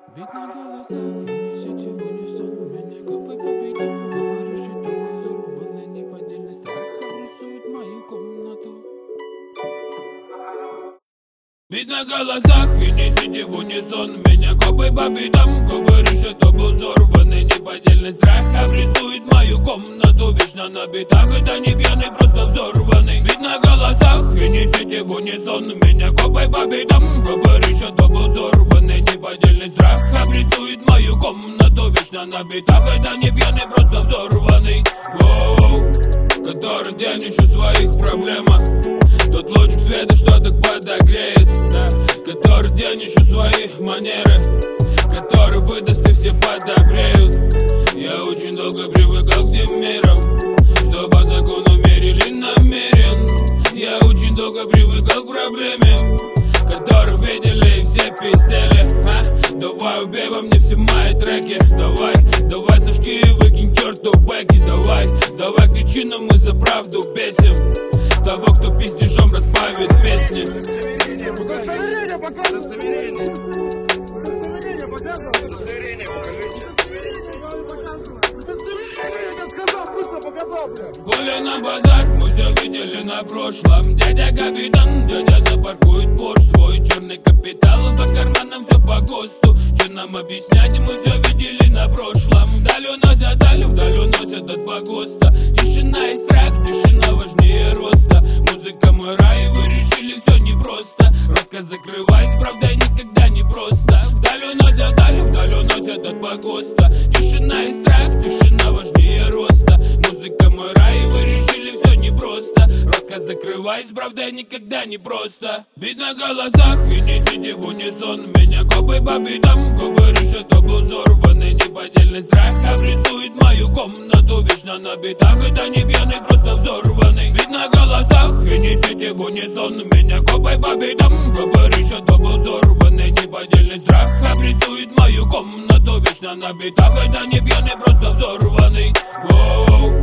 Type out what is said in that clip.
Бит на голосах, унесите в унисон меня копы по битам, копы рыщут тобой взорванный неподдельный страх обрисует мою комнату. Бит на голосах, унесите в унисон меня копы по битам, копы рыщут тобой взорванный неподдельный страх обрисует мою комнату. Вечно на битах, это не пьяный, просто взорванный. Бит на голосах, унесите в унисон меня копы по битам, копы рыщут тобой взорванный неподдельный страх обрисует мою комнату. Вечно на битах, это не пьяный, просто взорванный. Воу, который день ищу своих проблемах. Тот лучик света, что так подогреет, да. Который день ищу своих манеры, который выдаст и все подобреют. Я очень долго привыкал к тем мерам, что по закону мерили намерен. Я очень долго привыкал к проблеме, которых видели все пиздели. Давай убей во мне все мои треки. Давай сожги и выкинь черту бэки. Давай кричи, но мы за правду бесим того, кто пиздежом разбавит песни. Удостоверение показывай. Удостоверение показывай. Удостоверение покажите. Удостоверение я сказал, быстро показал, бля. Гуляй на базар, мы все видели на прошлом. Дядя капитан, дядя запаркует Порш, свой черный капитал, по карманам все по ГОСТу. Че нам объяснять, мы все видели на прошлом. Вдаль уносят от погоста. Тишина и страх, тишина важнее роста. Музыка мой рай, вы решили все непросто. Ротка закрываясь, правда никогда не просто. Вдаль уносят от погоста. Тишина и страх, тишина важнее роста. Музыка мой рай, вы решили все непросто. Ротка закрываясь, правда никогда не просто. Бит на голосах и несите в унисон меня копы по битам, копы рыщут об взорванный неподдельный страх обрисует мою комнату. Вечно на битах, это не пьяный, просто взорванный. Бит на голосах и несите в унисон меня копы по битам, копы рыщут об взорванный неподдельный страх обрисует мою комнату. Вечно на битах, это не пьяный, просто взорванный. Воу.